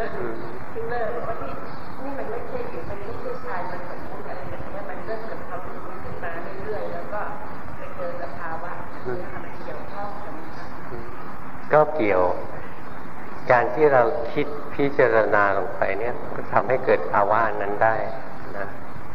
คือเลิกว่านี่มันไม่ใช่หรือมันไม่ใช่ชายมันสมมติอะไรอย่างเงี้ยมันเริ่มเกิดความรู้ขึ้นมาเรื่อยๆแล้วก็ไปเจอสภาวะที่ทำให้เกี่ยวข้องกันก็เกี่ยวการที่เราคิดพิจารณาลงไปเนี่ยก็ทำให้เกิดภาวะนั้นได้นะ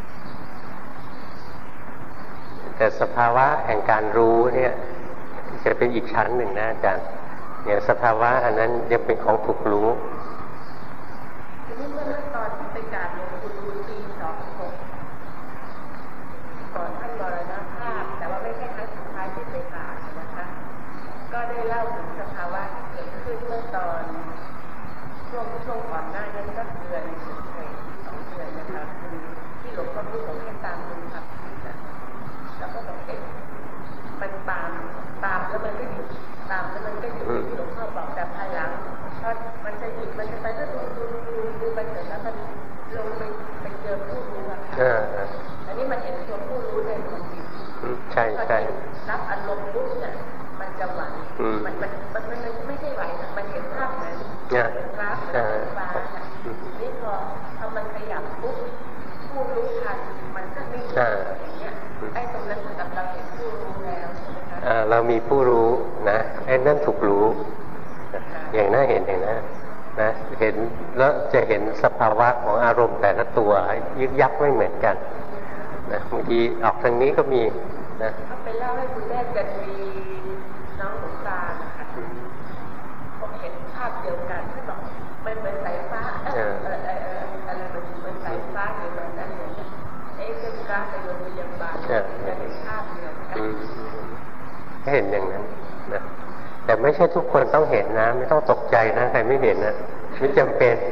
แต่สภาวะแห่งการรู้เนี่ยจะเป็นอีกชั้นหนึ่งนะอาจารย์อย่างสภาวะอันนั้นยังเป็นของถูกรู้ทีนี้เมื่อตอนที่ไปกราบหลวงปู่ดูลปี26ก่อนท่านมรณภาพแต่ว่าไม่ใช่ครั้งสุดท้ายที่ไปกราบนะคะก็ได้เล่าถึงสภาวะที่เกิดขึ้นเมื่อตอนช่วงก่อนหน้านั้นก็เดือน2 เดือนนะคะคือที่หลวงพ่อพูดบอกให้ตามดูครับแล้วก็ต้องมันตามแล้วมันก็หยุดตามแล้วมันก็หยุดที่หลวงพ่อบอกแต่ภายหลังพอมันจะหยุดมันจะไปก็ดูไปเสร็จแล้วมันลงไปเจอผู้รู้อะค่ะอันนี้มันเห็นตัวผู้รู้ในดวงจิตใช่ใช่รับอารมณ์ปุ๊บเนี่ยมันจะไหวมันไม่ใช่ไหวมันเห็นภาพเหมือนกราฟเหมือนฟ้านี่พอมันขยับปุ๊บผู้รู้ทันมันก็นิ่งอย่างเงี้ยไอ้ตรงนั้นเหมือนกับเราเห็นผู้รู้แล้วใช่ไหมคะเรามีผู้รู้นะไอ้นั่นถูกรู้อย่างน่าเห็นอย่างนั้นนะเห็นแล้วจะเห็นสภาวะของอารมณ์แต่ละตัวยึกยักไม่เหมือนกันนะบางทีออกทางนี้ก็มีนะเขาไปเล่าให้คุณแม่กันมีน้องหลวงตาค่ะผมเห็นภาพเดียวกันที่บอกมันเหมือนสายฟ้าอะไรเหมือนสายฟ้าหรือแบบนั้นอย่างนี้เป็นกราฟในโรงพยาบาลจะเห็นภาพเดียวกันเห็นอย่างนั้นนะแต่ไม่ใช่ทุกคนต้องเห็นนะไม่ต้องตกใจนะใครไม่เห็นนะไม่จำเป็น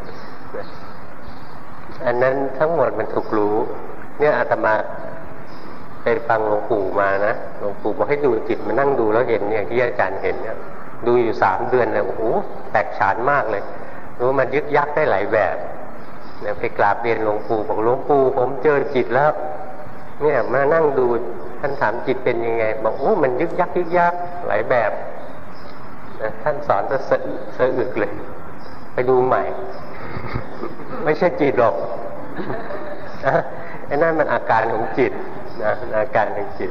อันนั้นทั้งหมดมันถูกรู้เนี่ยอาตมาไปฟังหลวงปู่มานะหลวงปู่บอกให้ดูจิตมานั่งดูแล้วเห็นอย่างที่อาจารย์เห็นเนี่ยดูอยู่3 เดือนเลยโอ้โหแตกฉานมากเลยรู้มันยึกยักได้หลายแบบเนี่ยไปกราบเรียนหลวงปู่บอกหลวงปู่ผมเจอจิตแล้วเนี่ยมานั่งดูท่านถามจิตเป็นยังไงบอกโอ้มันยึกยักหลายแบบนะท่านสอนจะสะอึกเลยไปดูใหม่ไม่ใช่จิตหรอกไอ้นั่นมันอาการของจิตนะอาการของจิต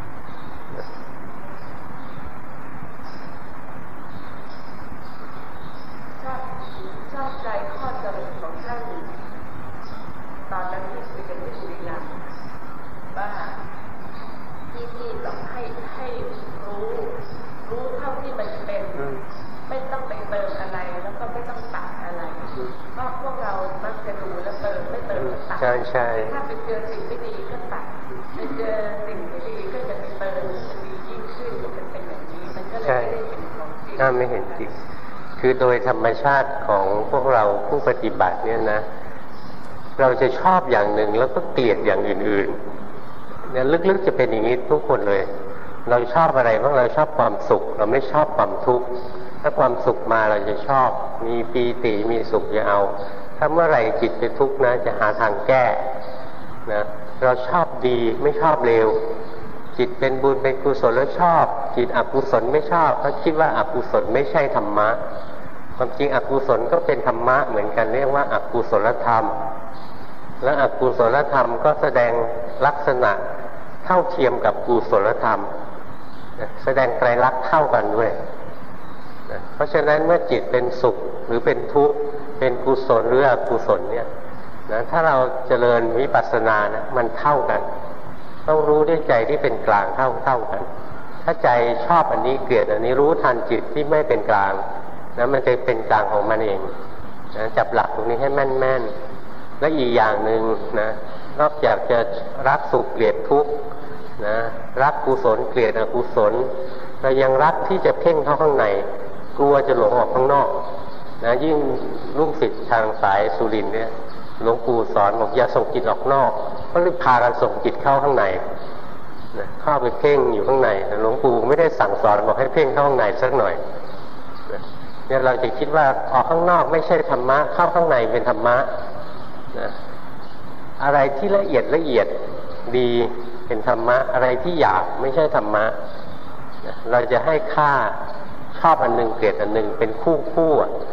ชอบใจข้อสรุปของท่านตอนนั้นที่คุยกันที่บุรีรัมย์ว่าที่ต้องให้รู้เท่าที่มันเป็นไม่ต้องไปเติมอะไรแล้วก็ไม่ต้องตัดอะไรเพราะพวกเรามักจะดูแล้วเติมไม่เติมตัดใช่ถ้าไปเจอสิ่งไม่ดีก็ตัดไปเจอสิ่งไม่ดีก็จะไปเติมมันดียิ่งขึ้นมันเป็นอย่างนี้มันก็เลยไม่ได้เห็นของจริงไม่เห็นจริงคือโดยธรรมชาติของพวกเราผู้ปฏิบัติเนี่ยนะเราจะชอบอย่างหนึ่งแล้วก็เกลียดอย่างอื่นๆเนี่ยลึกๆจะเป็นอย่างนี้ทุกคนเลยเราชอบอะไรบ้างเราชอบความสุขเราไม่ชอบความทุกข์ถ้าความสุขมาเราจะชอบมีปีติมีสุขจะเอาถ้าเมื่อไหร่จิตเป็นทุกข์นะจะหาทางแก้นะเราชอบดีไม่ชอบเลวจิตเป็นบุญเป็นกุศลแล้วชอบจิตอกุศลไม่ชอบเพราะคิดว่าอกุศลไม่ใช่ธรรมะความจริงอกุศลก็เป็นธรรมะเหมือนกันเรียกว่าอกุศลธรรมและอกุศลธรรมก็แสดงลักษณะเท่าเทียมกับกุศลธรรมแสดงไตรลักษณ์เท่ากันด้วยเพราะฉะนั้นเมื่อจิตเป็นสุขหรือเป็นทุกข์เป็นกุศลหรืออกุศลเนี่ยนะถ้าเราเจริญวิปัสสนานะมันเท่ากันต้องรู้ด้วยใจที่เป็นกลางเท่ากันถ้าใจชอบอันนี้เกลียดอันนี้รู้ทันจิตที่ไม่เป็นกลางนะมันจะเป็นกลางของมันเองนะจับหลักตรงนี้ให้แม่นๆและอีกอย่างหนึ่งนะนอกจากจะรักสุขเกลียดทุกข์นะรักกุศลเกลียดอกุศลเรายังรักที่จะเพ่งเข้าข้างในกลัวจะหลงออกข้างนอกนะยิ่งลูกศิษย์ทางสายสุรินทร์เนี่ยหลวงปู่สอนบอกอย่าส่งจิตออกนอกก็รีบพากันส่งจิตเข้าข้างในนะเข้าไปเพ่งอยู่ข้างในหลวงปู่ไม่ได้สั่งสอนบอกให้เพ่งเข้าข้างในสักหน่อยนะเนี่ยเราจะคิดว่าออกข้างนอกไม่ใช่ธรรมะเข้าข้างในเป็นธรรมะนะอะไรที่ละเอียดดีเป็นธรรมะอะไรที่หยาบไม่ใช่ธรรมะเราจะให้ค่าชอบอันหนึ่งเกลียดอันหนึ่งเป็นคู่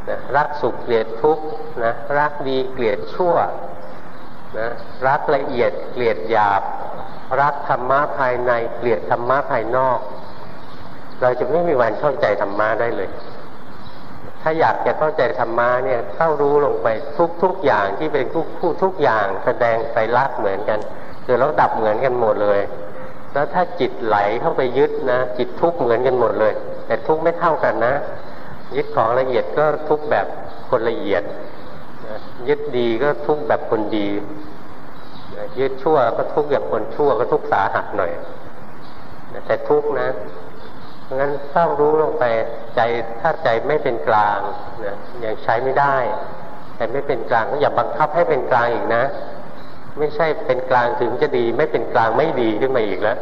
นะรักสุขเกลียดทุกข์นะรักดีเกลียดชั่วนะรักละเอียดเกลียดหยาบรักธรรมะภายในเกลียดธรรมะภายนอกเราจะไม่มีวันเข้าใจธรรมะได้เลยถ้าอยากจะเข้าใจธรรมะเนี่ยเข้ารู้ลงไปทุกอย่างที่เป็นทุกอย่างแสดงไตรลักษณ์เหมือนกันคือเราดับเหมือนกันหมดเลยแล้วถ้าจิตไหลเข้าไปยึดนะจิตทุกข์เหมือนกันหมดเลยแต่ทุกข์ไม่เท่ากันนะยึดของละเอียดก็ทุกข์แบบคนละเอียดยึดดีก็ทุกข์แบบคนดียึดชั่วก็ทุกข์แบบคนชั่วก็ทุกข์สาหัสหน่อยแต่ทุกข์นะเพราะงั้นเฝ้ารู้ลงไปใจถ้าใจไม่เป็นกลางนะยังใช้ไม่ได้แต่ไม่เป็นกลางก็อย่าบังคับให้เป็นกลางอีกนะไม่ใช่เป็นกลางถึงจะดีไม่เป็นกลางไม่ดีขึ้นมาอีกแล้ว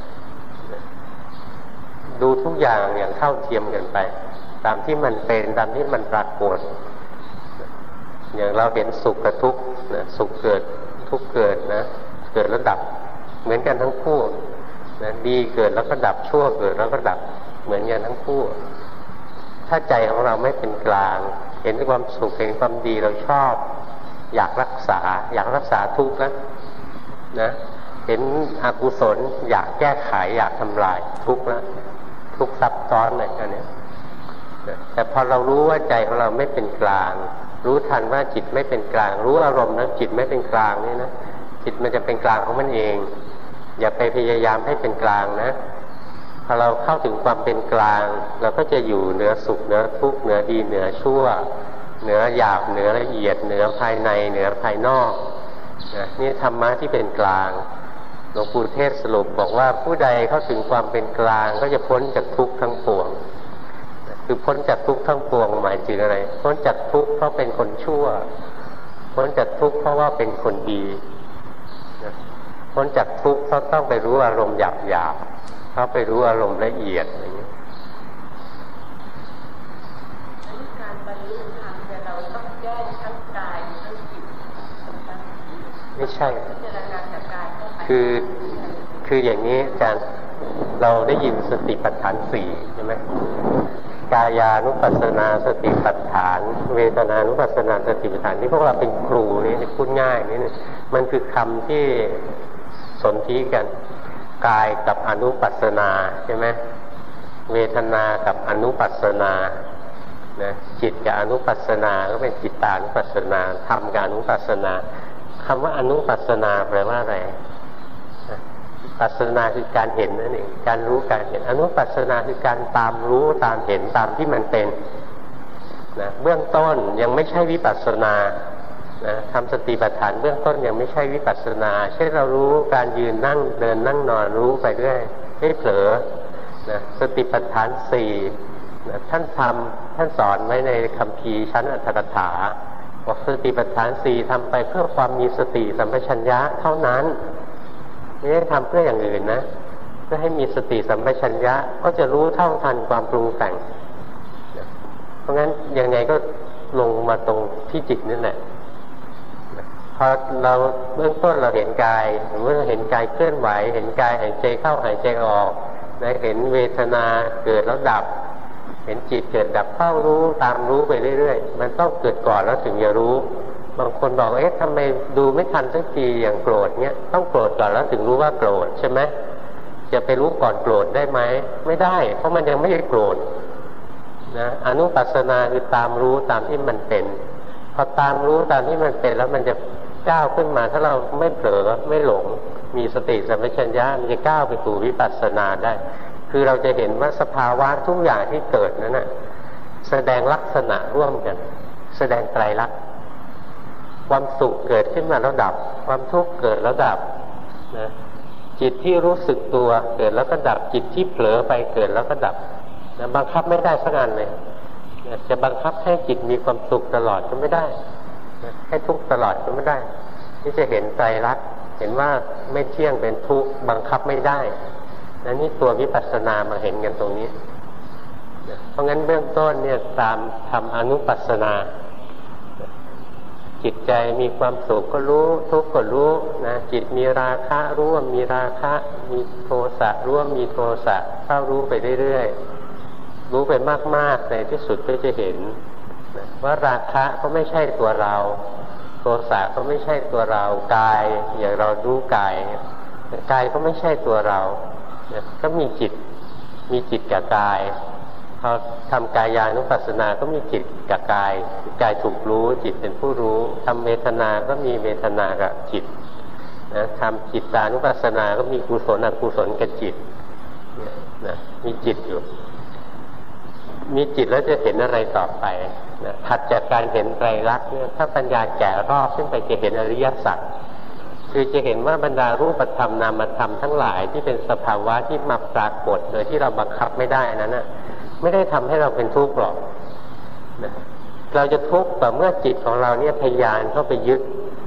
ดูทุกอย่างอย่างเท่าเทียมกันไปตามที่มันเป็นตามที่มันปรากฏอย่างเราเห็นสุขกับทุกข์นะสุขเกิดทุกข์เกิดนะเกิดแล้วดับเหมือนกันทั้งคู่นะดีเกิดแล้วก็ดับชั่วเกิดแล้วก็ดับเหมือนกันทั้งคู่ถ้าใจของเราไม่เป็นกลางเห็นความสุขเห็นความดีเราชอบอยากรักษาทุกข์นะเห็นอกุศลอยากแก้ไขอยากทำลายทุกข์แล้วทุกข์ซับซ้อนเลยอันนี้แต่พอเรารู้ว่าใจของเราไม่เป็นกลางรู้ทันว่าจิตไม่เป็นกลางรู้อารมณ์นะจิตไม่เป็นกลางนี่นะจิตมันจะเป็นกลางของมันเองอย่าไปพยายามให้เป็นกลางนะพอเราเข้าถึงความเป็นกลางเราก็จะอยู่เหนือสุขเหนือทุกข์เหนือดีเหนือชั่วเหนือหยาบเหนือละเอียดเหนือภายในเหนือภายนอกนะนี่ธรรมะที่เป็นกลางหลวงปู่เทศสรุปบอกว่าผู้ใดเข้าถึงความเป็นกลางก็จะพ้นจากทุกข์ทั้งปวงคือพ้นจากทุกข์ทั้งปวงหมายถึงอะไรพ้นจากทุกข์เพราะเป็นคนชั่วพ้นจากทุกข์เพราะว่าเป็นคนดีพ้นจากทุกข์เพราะต้องไปรู้อารมณ์หยาบเพราะไปรู้อารมณ์ละเอียดอย่างนี้การบรรลุธรรมเนี่ยเราต้องแก้ทั้งกายทั้งจิตไม่ใช่คืออย่างนี้อาจารย์เราได้ยินสติปัฏฐานสี่ใช่ไหมกายานุปัสสนาสติปัฏฐานเวทนานุปัสสนาสติปัฏฐานนี่พวกเราเป็นครูนี่พูดง่ายนี่มันคือคำที่สนธิกันกายกับอนุปัสสนาใช่ไหมเวทนากับอนุปัสสนานะจิตกับอนุปัสสนาก็เป็นจิตตานุปัสสนาธรรมกับอนุปัสสนาคำว่าอนุปัสสนาแปลว่าอะไรปัสสนาคือการเห็นนั่นเองการรู้การเห็นอนุปัสสนาคือการตามรู้ตามเห็นตามที่มันเป็นนะเบื้องต้นยังไม่ใช่วิปัสสนานะทำสติปัฏฐานเบื้องต้นยังไม่ใช่วิปัสสนาเช่นเรารู้การยืนนั่งเดินนั่งนอนรู้ไปเรื่อยไม่เผลอนะสติปัฏฐานสี่นะท่านสอนไว้ในคัมภีร์ชั้นอรรถกถาบอกสติปัฏฐานสี่ทำไปเพื่อความมีสติสัมปชัญญะเท่านั้นไม่ได้ทำเพื่ออย่างอื่นนะเพื่อให้มีสติสัมปชัญญะก็จะรู้เท่าทันความปรุงแต่งเพราะงั้นยังไงก็ลงมาตรงที่จิตนั่นแหละพอเราเบื้องต้นเราเห็นกายเมื่อเห็นกายเคลื่อนไหวเห็นกายหายใจเข้าหายใจออกเห็นเวทนาเกิดแล้วดับเห็นจิตเกิดดับเข้ารู้ตามรู้ไปเรื่อยๆมันต้องเกิดก่อนแล้วถึงจะรู้บางคนบอกทำไมดูไม่ทันสักทีอย่างโกรธเนี้ยต้องโกรธก่อนแล้วถึงรู้ว่าโกรธใช่ไหมจะไปรู้ก่อนโกรธได้ไหมไม่ได้เพราะมันยังไม่ได้โกรธนะอนุปัสสนาคือตามรู้ตามที่มันเป็นพอตามรู้ตามที่มันเป็นแล้วมันจะก้าวขึ้นมาถ้าเราไม่เผลอไม่หลงมีสติสัมปชัญญะมันจะก้าวไปสู่วิปัสสนาได้คือเราจะเห็นว่าสภาวะทุกอย่างที่เกิดนั้นน่ะแสดงลักษณะร่วมกันแสดงไตรลักษณ์ความสุขเกิดขึ้นมาแล้วดับความทุกข์เกิดแล้วดับนะจิตที่รู้สึกตัวเกิดแล้วก็ดับจิตที่เผลอไปเกิดแล้วก็ดับนะบังคับไม่ได้สักอันเลยนะจะบังคับให้จิตมีความสุขตลอดก็ไม่ได้นะให้ทุกข์ตลอดก็ไม่ได้ที่จะเห็นไตรลักษณ์เห็นว่าไม่เที่ยงเป็นทุกข์บังคับไม่ได้นะนี่ตัววิปัสสนามาเห็นกันตรงนี้นะเพราะงั้นเบื้องต้นเนี่ยตามทำอนุปัสสนาจิตใจมีความสุขก็รู้ทุกข์ก็รู้นะจิตมีราคะรู้ว่ามีราคะมีโทสะรู้ว่ามีโทสะเข้ารู้ไปเรื่อยๆรู้ไปมากๆในที่สุดก็จะเห็นว่าราคะก็ไม่ใช่ตัวเราโทสะก็ไม่ใช่ตัวเรากายอย่างเรารู้กายกายก็ไม่ใช่ตัวเราก็มีจิตกับกายพอทำกายานุปัสสนาก็มีจิตกับกายกายถูกรู้จิตเป็นผู้รู้ทำเวทนาก็มีเวทนากับจิตนะทำจิตตานุปัสสนาก็มีกุศลอกุศลกับจิตนะมีจิตอยู่มีจิตแล้วจะเห็นอะไรต่อไปนะถัดจากการเห็นไตรลักษณ์เนี่ยถ้าปัญญาแก่รอบขึ้นไปจะเห็นอริยสัจคือจะเห็นว่าบรรดารูปธรรมนามธรรมทั้งหลายที่เป็นสภาวะที่มาปรากฏโดยที่เราบังคับไม่ได้นั้นนะไม่ได้ทำให้เราเป็นทุกข์หรอกนะเราจะทุกข์แต่เมื่อจิตของเราเนี่ยทะยานเข้าไปยึด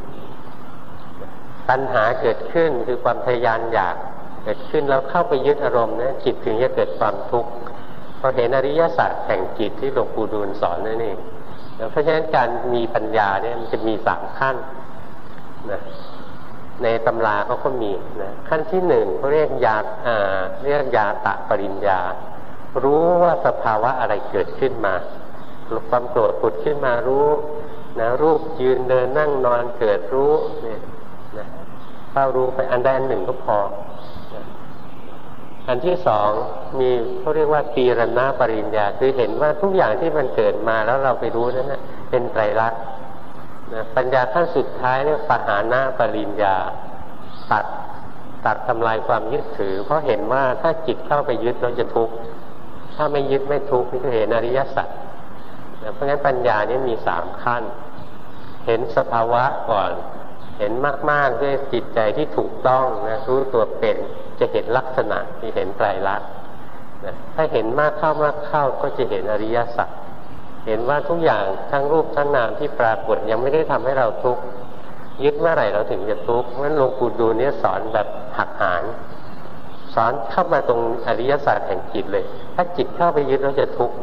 ตัณหาเกิดขึ้นคือความทะยานอยากเกิดขึ้นแล้วเข้าไปยึดอารมณ์นะจิตถึงจะเกิดความทุกข์พอเห็นอริยสัจแห่งจิตที่หลวงปู่ดูลสอนนั่นเองเพราะฉะนั้นการมีปัญญาเนี่ยมันจะมี3ขั้นนะในตำราเขาก็มีนะขั้นที่1เขาเรียกยาตะปริญญารู้ว่าสภาวะอะไรเกิดขึ้นมาความโกรธผุดขึ้นมารู้นะรูปยืนเดินนั่งนอนเกิดรู้เนี่ยนะเฝ้ารู้ไปอันใดอันหนึ่งก็พอนะอันที่2มีเขาเรียกว่าตีรณปริญญาคือเห็นว่าทุกอย่างที่มันเกิดมาแล้วเราไปรู้นั้นนะเป็นไตรลักษณ์นะปัญญาขั้นสุดท้ายเรียกปหานะปริญญาตัดทำลายความยึดถือเพราะเห็นว่าถ้าจิตเข้าไปยึดเราจะทุกข์ถ้าไม่ยึดไม่ทุกข์นี่คือเห็นอริยสัจนะเพราะงั้นปัญญานี่มี3ขั้นเห็นสภาวะก่อนเห็นมากๆด้วยจิตใจที่ถูกต้องนะรู้ตัวเป็นจะเห็นลักษณะที่เห็นไตรลักษณ์นะถ้าเห็นมากเข้าก็จะเห็นอริยสัจเห็นว่าทุกอย่างทั้งรูปทั้งนามที่ปรากฏยังไม่ได้ทำให้เราทุกข์ยึดเมื่อไหร่เราถึงจะทุกข์เพราะฉะนั้นหลวงปู่ดูลเนี่ยสอนแบบหักหานสอนเข้ามาตรงอริยสัจแห่งจิตเลยถ้าจิตเข้าไปยึดเราจะทุกข์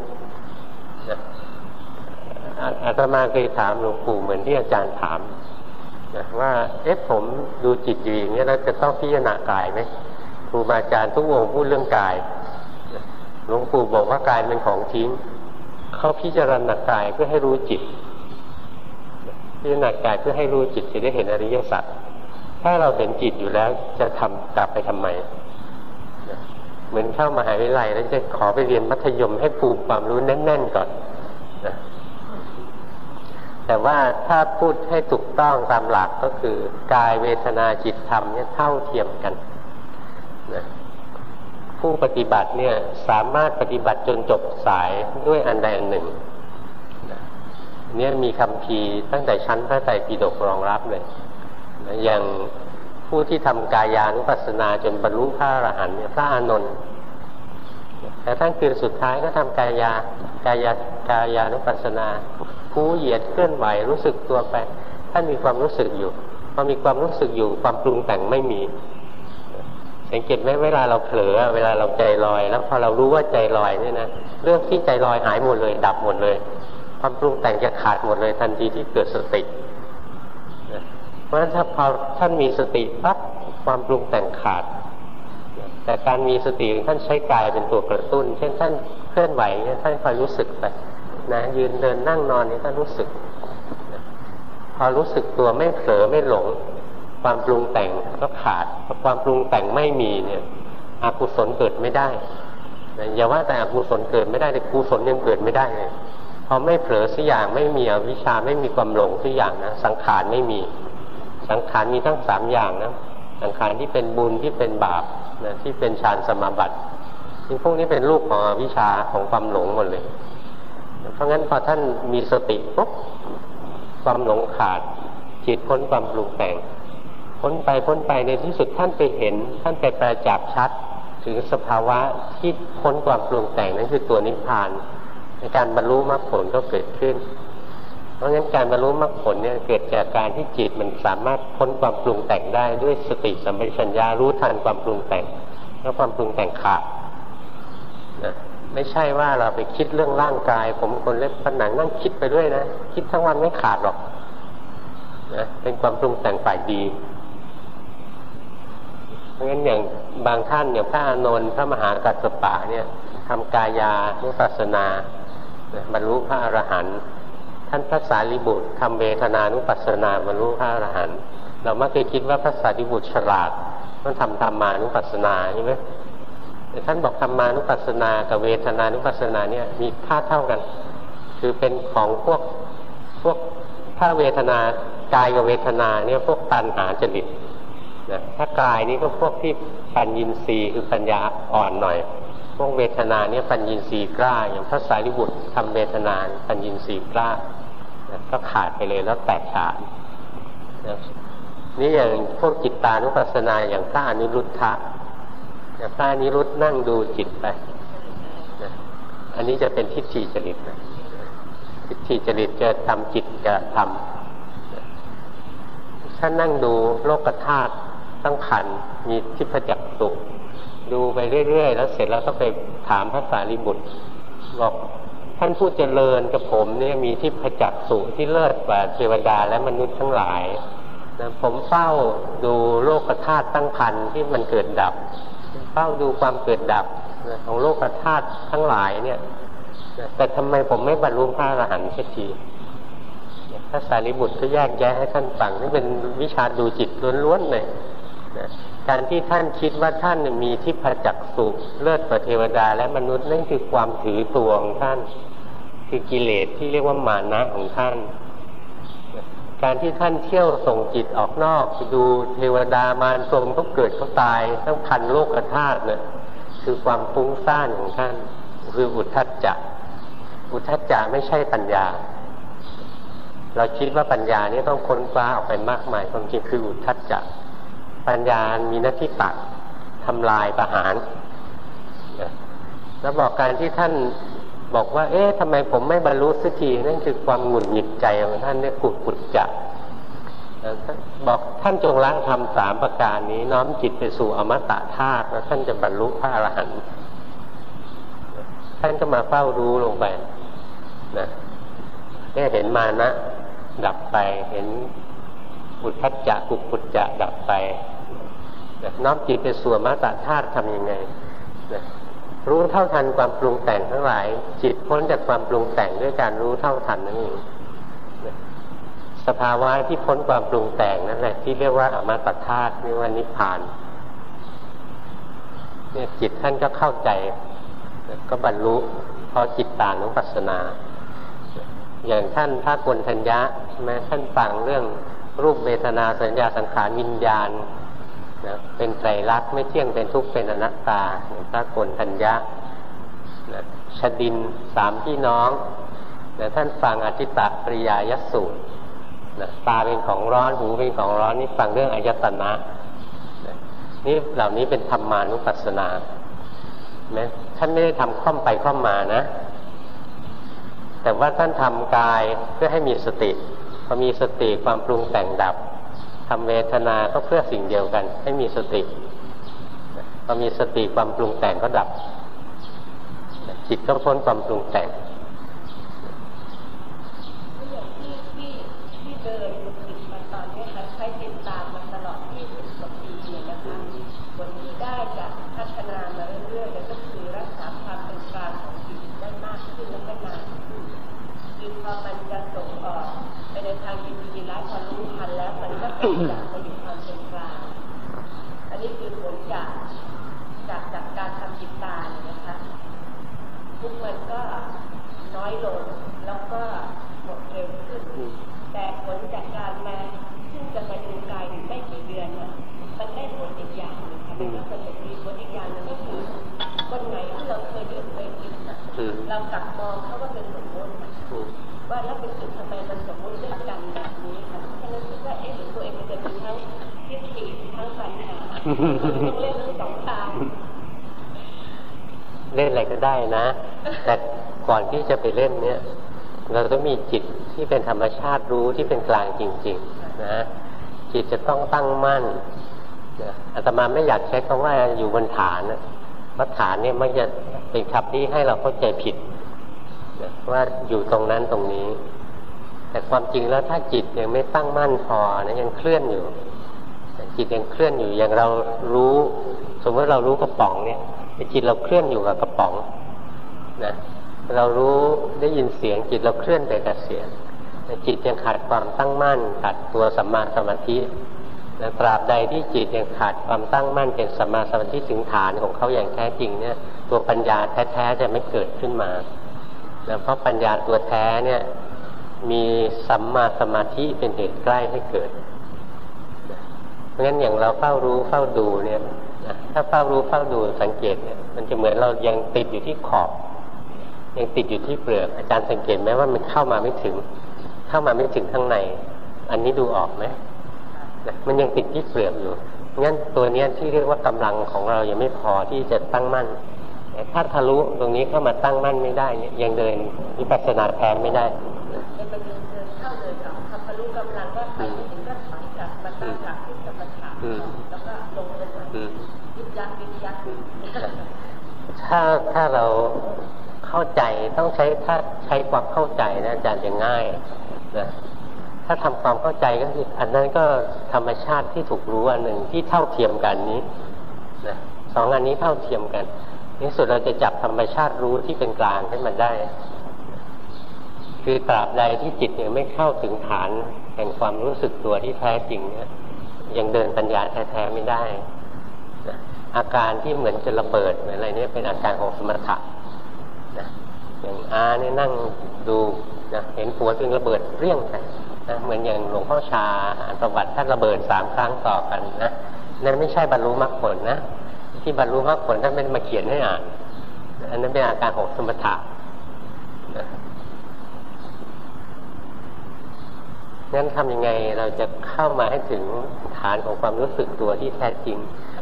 อาตมาเคยถามหลวงปู่เหมือนที่อาจารย์ถามนะว่าผมดูจิตอยู่อย่างนี้แล้วจะต้องพิจารณากายไหมครูบาอาจารย์ทุกองค์พูดเรื่องกายหลวงปู่บอกว่ากายเป็นของทิ้งเขาพิจารณากายเพื่อให้รู้จิตพิจารณากายเพื่อให้รู้จิตจะได้เห็นอริยสัจถ้าเราเห็นจิตอยู่แล้วจะทำกลับไปทำไมเหมือนเข้ามหาวิทยาลัยแล้วจะขอไปเรียนมัธยมให้ภูมิความรู้แน่นๆก่อนนะแต่ว่าถ้าพูดให้ถูกต้องตามหลักก็คือกายเวทนาจิตธรรมเนี่ยเท่าเทียมกันนะผู้ปฏิบัติเนี่ยสามารถปฏิบัติจนจบสายด้วยอันใดอันหนึ่งนะเนี่ยมีคัมภีร์ตั้งแต่ชั้นพระไตรปิฎกรองรับเลยนะอย่างผู้ที่ทำกายานุปัสสนาจนบรรลุพระอรหันต์เนี่ยพระอานนท์แต่ท่านคืนสุดท้ายก็ทำกายานุปัสสนาผู้เหยียดเคลื่อนไหวรู้สึกตัวไปท่านมีความรู้สึกอยู่พอมีความรู้สึกอยู่ความปรุงแต่งไม่มีสังเกตไหมเวลาเราเผลอเวลาเราใจลอยแล้วพอเรารู้ว่าใจลอยเนี่ยนะเรื่องที่ใจลอยหายหมดเลยดับหมดเลยความปรุงแต่งจะขาดหมดเลยทันทีที่เกิดสติเพราะฉะนั้นถ้าพอท่านมีสติปั๊บความปรุงแต่งขาดแต่การมีสติท่านใช้กายเป็นตัวกระตุ้นเช่นท่านเคลื่อนไหวเนี่ยท่านคอยรู้สึกไปนะยืนเดินนั่งนอนนี่ท่านรู้สึกพอรู้สึกตัวไม่เผลอไม่หลงความปรุงแต่งก็ขาดพอความปรุงแต่งไม่มีเนี่ยอกุศลเกิดไม่ได้นะอย่าว่าแต่อกุศลเกิดไม่ได้แต่กุศลยังเกิดไม่ได้เลยพอไม่เผลอสักอย่างไม่มีอวิชชาไม่มีความหลงสักอย่างนะสังขารไม่มีสังขารมีทั้ง3อย่างนะสังขารที่เป็นบุญที่เป็นบาปนะที่เป็นฌานสมาบัติที่พวกนี้เป็นลูกของอวิชชาของความหลงหมดเลยเพราะงั้นพอท่านมีสติปุ๊บความหลงขาดจิตพ้นความปรุงแต่งพ้นไปในที่สุดท่านไปเห็นท่านไปประจักษ์ชัดถึงสภาวะที่พ้นความปรุงแต่งนั่นคือตัวนิพพานในการบรรลุมรรคผลก็เกิดขึ้นเพราะงั้นการบรรลุมรรคผลเนี่ยเกิดจากการที่จิตมันสามารถพ้นความปรุงแต่งได้ด้วยสติสัมปชัญญะรู้ทันความปรุงแต่งแล้วความปรุงแต่งขาดนะไม่ใช่ว่าเราไปคิดเรื่องร่างกายผมคนเล็บผนังนั่งคิดไปเรื่อยนะคิดทั้งวันไม่ขาดหรอกนะเป็นความปรุงแต่งฝ่ายดีเพราะงั้นอย่างบางท่านอย่างพระอานนท์พระมหากัสสปะเนี่ยทำกายานุปัสสนาบรรลุพระอรหันต์ท่านพระสารีบุตรทำเวทนานุปัสสนาบรรลุพระอรหันต์เรามักจะคิดว่าพระสารีบุตรฉลาดต้องทำธรรมานุปัสสนาใช่ไหมแต่ท่านบอกธรรมานุปัสสนากับเวทนานุปัสสนาเนี่ยมีค่าเท่ากันคือเป็นของพวกถ้าเวทนากายกับเวทนาเนี่ยพวกตัณหาจริตนะถ้ากายนี่ก็พวกที่ปัญญีสีคือปัญญาอ่อนหน่อยพวกเวทนาเนี่ยปัญญีสีกล้าอย่างพระสารีบุตรทำเวทนาปัญญีสีกล้านะก็ขาดไปเลยแล้วแตกฉานนะนี่อย่างพวกจิตตานุปัสสนาอย่างพระอนิรุทธะอย่างพระอนิรุทธนั่งดูจิตไปนะอันนี้จะเป็นทิฏฐิจริตนะทิฏฐิจริตจะทำจิตจะทำถ้านั่งดูโลกธาตุตั้งขันมีทิพจักษุดูไปเรื่อยๆแล้วเสร็จแล้วก็ไปถามพระสารีบุตรบอกท่านผู้เจริญกับผมเนี่ยมีทิพจักษุที่เลิศกว่าเทวดาและมนุษย์ทั้งหลายนะผมเฝ้าดูโลกธาตุตั้งขันที่มันเกิดดับเฝ้าดูความเกิดดับของโลกธาตุทั้งหลายเนี่ยแต่ทำไมผมไม่บรรลุพระอรหันต์สักทีพระสารีบุตรก็แยกแยะให้ท่านฟังนี่เป็นวิชาดูจิตล้วนๆเลยนะการที่ท่านคิดว่าท่านมีทิพจักษุเลิศกว่าเทวดาและมนุษย์นั่นคือความถือตัวของท่านคือกิเลสที่เรียกว่ามานะของท่านการที่ท่านเที่ยวส่งจิตออกนอกไปดูเทวดามารพรหมเขาเกิดเขาตายต้องพันโลกธาตุเนี่ยคือความฟุ้งซ่านของท่านคืออุทธัจจะอุทธัจจะไม่ใช่ปัญญาเราคิดว่าปัญญานี้ต้องค้นคว้าออกไปมากมายความจริงคืออุทธัจจะปัญญามีหน้าที่ตัดทำลายประหารแล้วบอกการที่ท่านบอกว่าเอ๊ะทำไมผมไม่บรรลุสักทีนั่นคือความหงุดหงิดใจของท่านเนี่ยกุดจะบอกท่านจงละธรรม3ประการนี้น้อมจิตไปสู่อมตะธาตุแล้วท่านจะบรรลุพระอรหันต์ท่านก็มาเฝ้ารู้ลงไปนะเนี่ยเห็นมานะดับไปเห็นอุทธัจจะกุดจะดับไปนะน้อมจิตไปสู่อมตะธาตุทำยังไงนะรู้เท่าทันความปรุงแต่งทั้งหลายจิตพ้นจากความปรุงแต่งด้วยการรู้เท่าทันนั่นเองสภาวะที่พ้นความปรุงแต่งนั่นแหละที่เรียกว่าอมตะธาตุเรียกว่านิพพานเนี่ยจิตท่านก็เข้าใจก็บรรลุเพราะจิตตานุปัสสนาอย่างท่านพระกนทัญญะใช่ไหมท่านฟังเรื่องรูปเวทนาสัญญาสังขารวิญญาณนะเป็นไตรลักษณ์ไม่เที่ยงเป็นทุกข์เป็นอนัตตาพระกนทัญญะนะชดิน3พี่น้องนะท่านฟังอธิตตปริยายสูตรนะตาเป็นของร้อนหูเป็นของร้อนนี่ฟังเรื่องอายตนะนะนี่เหล่านี้เป็นธรรมานุปัสสนานะท่านไม่ได้ทำค่อมไปค่อมมานะแต่ว่าท่านทำกายเพื่อให้มีสติพอมีสติความปรุงแต่งดับทำเวทนาก็เพื่อสิ่งเดียวกันให้มีสติพอมีสติความปรุงแต่งก็ดับจิตก็พ้นความปรุงแต่งที่เดินจิตมาตอนนี้ใช้จิตตามมาตลอด20 กว่าปีเนี่ยนะคะผลที่ได้จากพัฒนามาเรื่อยๆก็คือรักษาความเป็นกลางของจิตได้มากขึ้นและไม่นานขึ้นคือพอมันจะส่งออกไปในทางดีๆแล้วพอรู้ทันแล้วมันก็จะไปอยู่ความเป็นกลางอันนี้คือผลจากการทำจิตตาเนี่ยนะคะทุกมันก็น้อยลงแล้วก็หมดเร็วขึ้นแต่ผลจากการมาซึ่งจะมาดูกายไม่กี่เดือนเนี่ยมันได้ผลอีกอย่างนึงค่ะมันก็จะมีผลอีกอย่างนึงก็คือคนไหนที่เราเคยดื่มเคยกินเรากลับมองเขาว่าเป็นสมมติว่าแล้วเป็นจุดทำไมมันสมมติด้วยกันแบบนี้ค่ะฉะนั้นคิดว่าหรือตัวเองมันจะมีทั้งทิฏฐิทั้งปัญหาต้องเล่นทั้ง2 ทางเล่นอะไรก็ได้นะแต่ก่อนที่จะไปเล่นเนี่ยเราต้องมีจิตที่เป็นธรรมชาติรู้ที่เป็นกลางจริงๆนะจิตจะต้องตั้งมั่นอาตมาไม่อยากใช้คำว่าอยู่บนฐานเพราะฐานเนี่ยมันจะเป็นคำที่ให้เราเข้าใจผิดว่าอยู่ตรงนั้นตรงนี้แต่ความจริงแล้วถ้าจิตยังไม่ตั้งมั่นพอนะยังเคลื่อนอยู่จิตยังเคลื่อนอยู่อย่างเรารู้สมมติเรารู้กระป๋องเนี่ยจิตเราเคลื่อนอยู่กับกระป๋องนะเรารู้ได้ยินเสียงจิตเราเคลื่อนไปกับเสียงจิตยังขาดความตั้งมั่นขาดตัวสัมมาสมาธิตราบใดที่จิตยังขาดความตั้งมั่นเป็นสัมมาสมาธิถึงฐานของเขาอย่างแท้จริงเนี่ยตัวปัญญาแท้ๆจะไม่เกิดขึ้นมาเพราะปัญญาตัวแท้เนี่ยมีสัมมาสมาธิเป็นเหตุใกล้ให้เกิดเพราะงั้นอย่างเราเฝ้ารู้เฝ้าดูเนี่ยถ้าเฝ้ารู้เฝ้าดูสังเกตเนี่ยมันจะเหมือนเรายังติดอยู่ที่ขอบยังติดอยู่ที่เปลือกอาจารย์สังเกตไหมว่ามันเข้ามาไม่ถึงข้างในอันนี้ดูออกไหมมันยังติดที่เปลือกอยู่งั้นตัวนี้ที่เรียกว่ากำลังของเรายังไม่พอที่จะตั้งมั่นถ้าทะลุตรงนี้เข้ามาตั้งมั่นไม่ได้เนี่ยยังเดินวิปัสสนาแท้ไม่ได้มันเดินเข้าเดินออกทะลุกำลังก็ไปถึงก็ถอยกลับมาตั้งหลักที่สมถะแล้วก็ลงไปยึดยักถ้าเราเข้าใจต้องใช้ความเข้าใจนะอาจารย์จะง่ายนะถ้าทำความเข้าใจก็คืออันนั้นก็ธรรมชาติที่ถูกรู้อันหนึ่งที่เท่าเทียมกันนี้นะสองอันนี้เท่าเทียมกันในสุดเราจะจับธรรมชาติรู้ที่เป็นกลางให้มันได้คือตราบใดที่จิตยังไม่เข้าถึงฐานแห่งความรู้สึกตัวที่แท้จริงเนี่ยยังเดินปัญญาแท้ๆไม่ได้นะอาการที่เหมือนจะระเบิดอะไรเนี่ยเป็นอาการของสมถะนะอย่างเนี่ยนั่งดูนะเห็นหัวถึงระเบิดเรี่ยงไปนะเหมือนอย่างหลวงพ่อชาอ่านประวัติท่านระเบิด3 ครั้งต่อกันนะนั่นไม่ใช่บรรลุมรรคผลนะที่บรรลุมรรคผลท่านไม่มาเขียนให้อ่านอันนั้นเป็นอาการของสมถะนะงั้นทำยังไงเราจะเข้ามาให้ถึงฐานของความรู้สึกตัวที่แท้จริง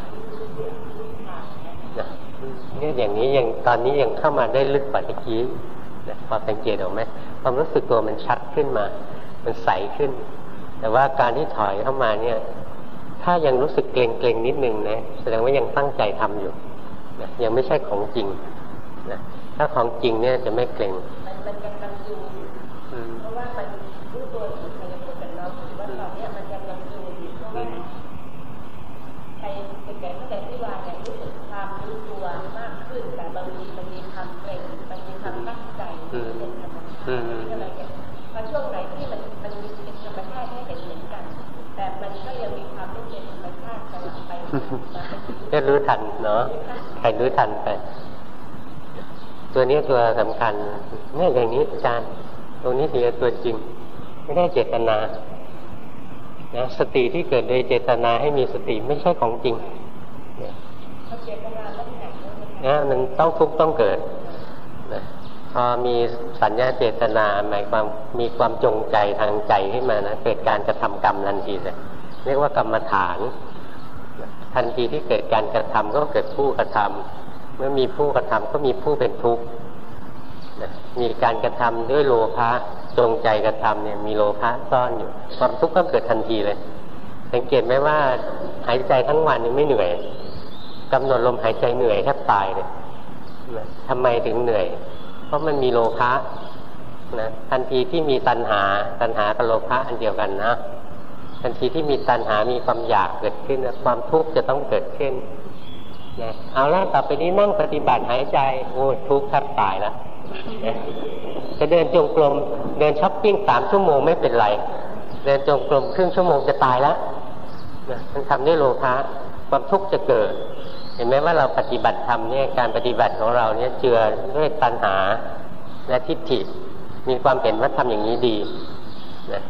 นะเนี่ยอย่างนี้ยังตอนนี้ยังเข้ามาได้ลึกกว่าตะกี้นะพอสังเกตออกไหมความรู้สึกตัวมันชัดขึ้นมามันใสขึ้นแต่ว่าการที่ถอยเข้ามาเนี่ยถ้ายังรู้สึกเกร็งๆนิดนึงนะแสดงว่ายังตั้งใจทำอยู่นะยังไม่ใช่ของจริงนะถ้าของจริงเนี่ยจะไม่เกร็งมันยังกำลังอยู่เพราะว่ามันรู้ตัวอยู่ภายในตัวเราว่าตอนนี้มันยังอยู่เพราะว่าไปแก่ตั้งแต่ที่ว่าเนี่ยรู้สึกความรู้ตัวมากขึ้นแต่บางทีมันมีความเกร็งมันมีความตั้งใจเป็นธรรมชาติอะไรอย่างพอช่วงไหนที่มันมีเป็นธรรมชาติให้เห็นเหมือนกันแต่มันก็ยังมีความไม่เป็นธรรมชาติกำลังไปก็รู้ทันเนาะใครรู้ทันไปตัวนี้ตัวสำคัญเนี่ยอย่างนี้อาจารย์ตรงนี้ถือตัวจริงไม่ได้เจตนานะสติที่เกิดโดยเจตนาให้มีสติไม่ใช่ของจริงนะมันต้องทุกข์ต้องเกิดนะพอมีสัญญาเจตนาหมายความมีความจงใจทางใจขึ้นมานะเกิดการกระทำกรรมทันทีเลยเรียกว่ากรรมฐานทันทีที่เกิดการกระทำก็เกิดผู้กระทำเมื่อมีผู้กระทำก็มีผู้เป็นทุกข์มีการกระทำด้วยโลภะจงใจกระทำเนี่ยมีโลภะซ่อนอยู่ความทุกข์ก็เกิดทันทีเลยสังเกตไหมว่าหายใจทั้งวันยังไม่เหนื่อยกำหนดลมหายใจเหนื่อยแทบตายเลยทำไมถึงเหนื่อยเพราะมันมีโลภะนะทันทีที่มีตัณหากับโลภะอันเดียวกันนะทันทีที่มีตัณหามีความอยากเกิดขึ้นความทุกข์จะต้องเกิดขึ้นนะเอาละต่อไปนี้นั่งปฏิบัติหายใจโอ้ทุกข์แทบตายแล้วจะเดินจงกรมเดินช้อปปิ้ง3 ชั่วโมงไม่เป็นไรเดินจงกรมครึ่งชั่วโมงจะตายแล้วนะมันทำด้วยโลภะความทุกข์จะเกิดเห็นไหมว่าเราปฏิบัติธรรมเนี่ยการปฏิบัติของเราเนี่ยเจือด้วยตัณหาและทิฏฐิมีความเห็นว่าทำอย่างนี้ดีนะ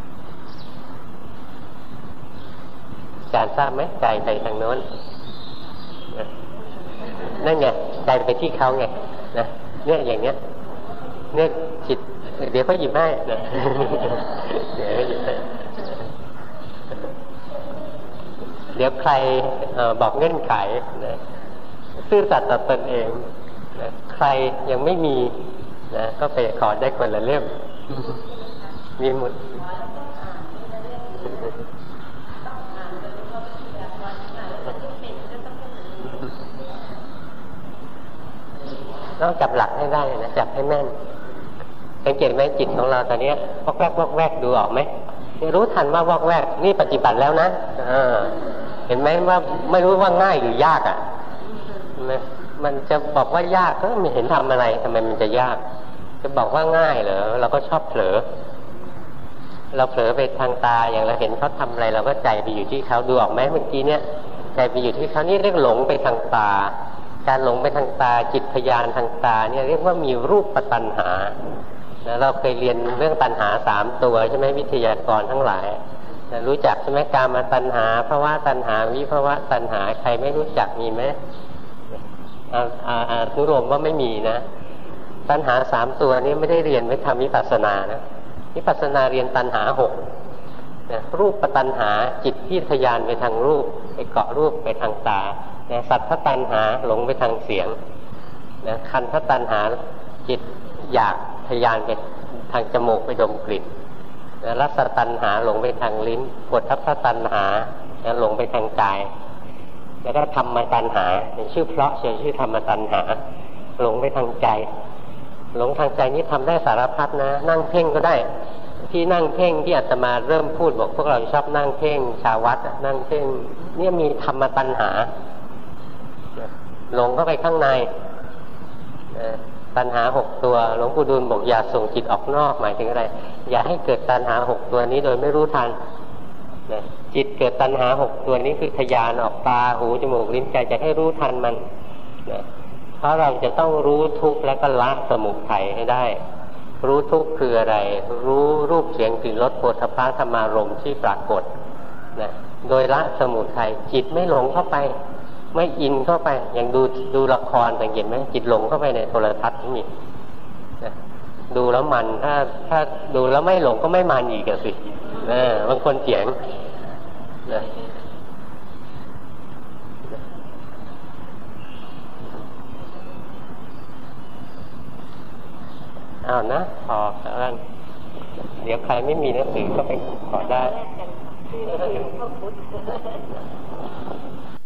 อาจารย์ทราบไหมใจไปทางโน้นนั่นไงใจไปที่เขาไงนะเนี่ยอย่างเนี้ยเนี่ยจิตเดี๋ยวเขาหยิบให้นะเดี๋ยวใครบอกเงื่อนไขนะซื่อสัตย์ต่อตนเองนะใครยังไม่มีนะก็ไปขอได้คนละเล่มมีหมดต้องจับหลักให้ได้นะจับให้แม่นสังเกตไหมจิตของเราตอนนี้วอกแวกดูออกไหมรู้ทันว่าวอกแวกนี่ปฏิบัติแล้วนะเห็นไหมว่าไม่รู้ว่าง่ายหรือยากอ่ะมันจะบอกว่ายากก็ไม่เห็นทำอะไรทำไมมันจะยากจะบอกว่าง่ายเหรอเราก็ชอบเผลอเราเผลอไปทางตาอย่างเราเห็นเขาทำอะไรเราก็ใจไปอยู่ที่เขาดูออกไหมเมื่อกี้เนี่ยใจไปอยู่ที่เขานี่เรียกหลงไปทางตาการหลงไปทางตาจิตทยานทางตาเนี่ยเรียกว่ามีรูปตัณหาเราเคยเรียนเรื่องตัณหา3 ตัวใช่ไหมวิทยากรทั้งหลายรู้จักใช่ไหมกามตัณหาภวตัณหาวิภวตัณหาใครไม่รู้จักมีไหมอนุโลมว่าไม่มีนะตัณหา3 ตัวนี้ไม่ได้เรียนไว้ทำวิปัสสนานะวิปัสสนาเรียนตัณหา6นะรูปตัณหาจิตที่ทะยานไปทางรูปไปเกาะรูปไปทางตานะสัทธตัณหาหลงไปทางเสียงนะคันธตัณหาจิตอยากทะยานไปทางจมูกไปดมกลิ่นนะรสตัณหาหลงไปทางลิ้นโผฏฐัพพตัณหานะหลงไปทางกายแล้วก็ธรรมตัณหาชื่อเพราะชื่อธรรมตัณหาหลงไปทางใจหลงทางใจนี้ทำได้สารพัดนะนั่งเพ่งก็ได้ที่นั่งเพ่งที่อาตมาเริ่มพูดบอกพวกเราชอบนั่งเพ่งชาววัดนั่งเพ่งเนี่ยมีธรรมตัณหาหลงเข้าไปข้างในตัณหา6 ตัวหลวงปู่ดูลบอกอย่าส่งจิตออกนอกหมายถึงอะไรอย่าให้เกิดตัณหา6 ตัวนี้โดยไม่รู้ทันจิตเกิดตัณหา6 ตัวนี้คือทะยานออกตาหูจมูกลิ้นใจจะให้รู้ทันมันเพราะเราจะต้องรู้ทุกข์และก็ละสมุทัยให้ได้รู้ทุกข์คืออะไรรู้รูปเสียงกลิ่นรสโผฏฐัพพะธรรมารมณ์ที่ปรากฏนะโดยละสมุทัยจิตไม่หลงเข้าไปไม่อินเข้าไปอย่างดูละครสังเกตไหมจิตหลงเข้าไปในโทรทัศน์นี่นะดูแล้วมันถ้าดูแล้วไม่หลงก็ไม่มันอีกสิบางคนเถียงนะเอานะพอแล้วเดี๋ยวใครไม่มีหนังสือก็ไปขอได้